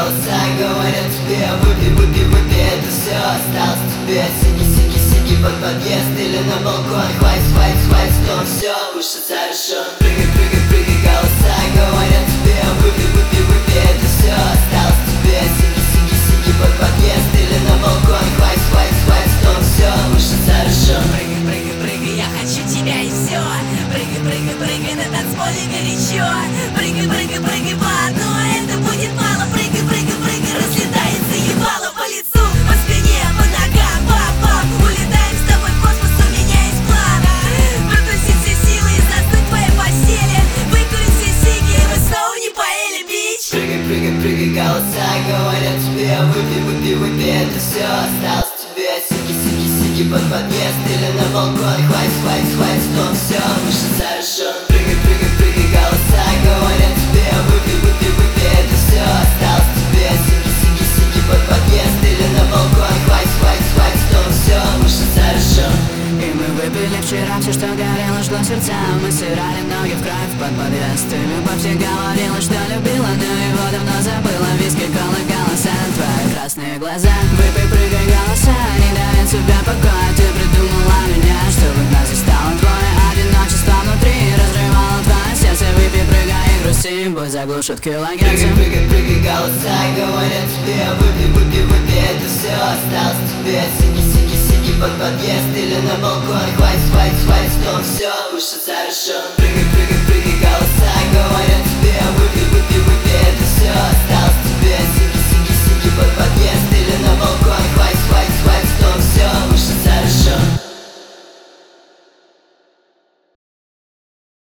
голоса говорят тебе: выпей, выпей, выпей, это все осталось тебе. Сиги, сиги, сиги под подъезд или на балкон. Хватит, хватит, хватит, но все, уж завершен. Прыгай, прыгай, прыгай, голоса говорят тебе: выпей, выпей, выпей, это все осталось тебе. Сиги, сиги, сиги под подъезд или на балкон. Хватит, хватит, хватит, но все, уж завершен. Прыгай, прыгай, прыгай, я хочу тебя и все. Прыгай, прыгай, прыгай, на танцполе горячо. Прыгай, прыгай, прыгай, по одной, это будет мало. Прыгай, прыгай, прыгай, разлетается ебало по лицу, по спине, по ногам, пап-пап. Улетаем с тобой в космос, у меня есть план. Протусить все силы и заснуть в твоей постели. Выкурить все сиги, и мы снова не поели, бич. Прыгай, прыгай, прыгай, голоса говорят тебе: выпей, выпей, выпей, это все осталось тебе. Сиги, сиги, сиги под подъезд или на балкон. Хватит, хватит, хватит, но все, выше завершен. Прыгай, прыгай, прыгай, голоса говорят тебе: выпей, выпей, выпей, это все осталось тебе. Сиги, сиги, сиги под подъезд или на балкон. Хватит, хватит, хватит, но все, выше завершен. И мы выпили вчера все, что горело, жгло сердца. Мы сырали ноги в кровь под подъезд. И любовь все говорила, что любила, но его давно забыла. Виски, колы, голоса, твои красные глаза. Выпей, прыгай, голоса, не дает себя покоя. Ты придумала меня, чтобы нас застало твое одиночество внутри. Разрывало твое сердце. Выпей, прыгай и грусти, пусть заглушат килограмм. Прыгай, прыгай, прыгай, голоса говорят тебе: выпей, выпей, выпей, это все осталось тебе. Сиги, сиги, сиги под подъезд или на балкон. Хватит, хватит, хватит, но все, уж